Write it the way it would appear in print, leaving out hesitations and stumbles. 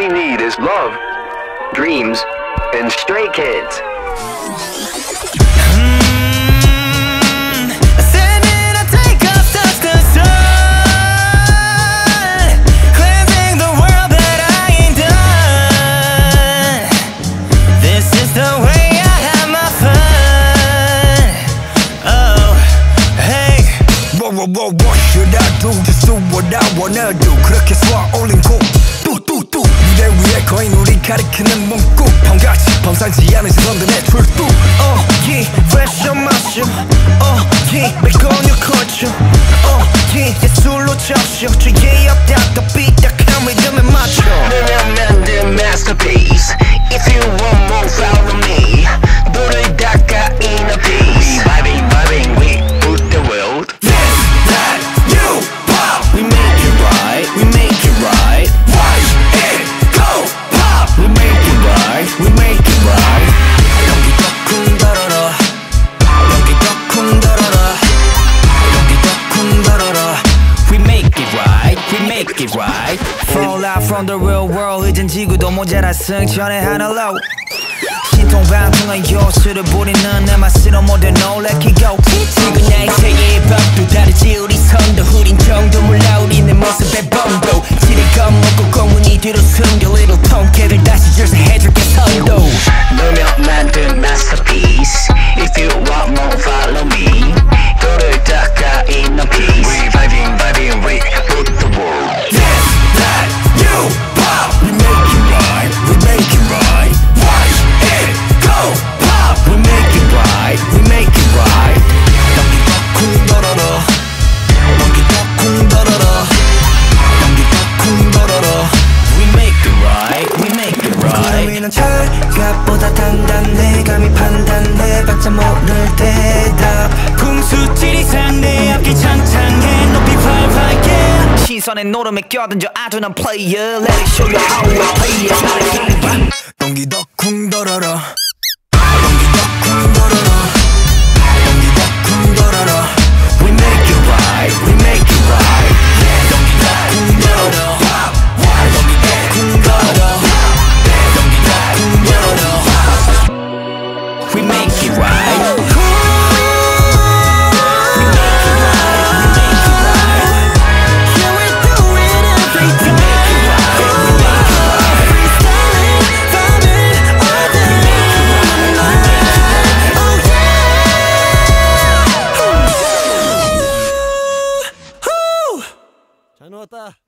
we need is love, dreams, and stray kids. What should I do? Just do what I wanna do. 그렇게 쏘아 올린 곡 뚜뚜뚜 무대 위에 거인 우리 가리키는 문구 펑같이 범상치 않은 시선들의 출두 yeah, fresh on my shoe yeah, back on your culture yeah, 예술로 적셔 주위에 없다 더 삐딱한 리듬에 맞춰 내가 만든 masterpiece. If you want more, follow me. 너를 닦아 in a piece. Vibing, vibing, we put the world. We make it right, we make it right. Watch it go pop. We make it right, we make it right. 여기 덕쿵 달아라, 여기 덕쿵 달아라, 여기 덕쿵 달아라. We make it right, we make it right. Fall out from the real world. 이젠 지구도 모자라 승천의 하늘로. 신통방통한 요술을 부리는 내 맛으로 모두 놀래키고 지금 나의 세계의 법도 다르지 우리 선도 흐린 정도 몰라 우리는 모습의 범도 지를 겁먹고 공문이 뒤로 숨겨 little 통쾌를 다시 절세해줄게 선도 너며 만든 masterpiece. If you want more, follow me. 너를 닦아 in a piece. We vibing, vibing, we put the world. This, that, you, pop. We make it right, we make it right. Watch it go pop. We make it right, we make it right. 여기 덕쿵 달아라, 여기 덕쿵 달아라, 여기 덕쿵 달아라. We make it right, we make it right. 구름이는 철갑보다 단단해 감히 판단해봤자 모를 대답 궁수질 이상 내 앞길 창창해 높이 활활 yeah. 시선에 노름에 껴든져 아둔한 player. Let it show you how we play it. Not a game. 연기 덕쿵 달아라, 연기 덕쿵 달아라, 연기 덕쿵 달아라. We make it right, we make it right. 연기 덕쿵 달아라, 연기 덕쿵 달아라, 연기 덕쿵 달아라. We make it right. 잘 나왔다.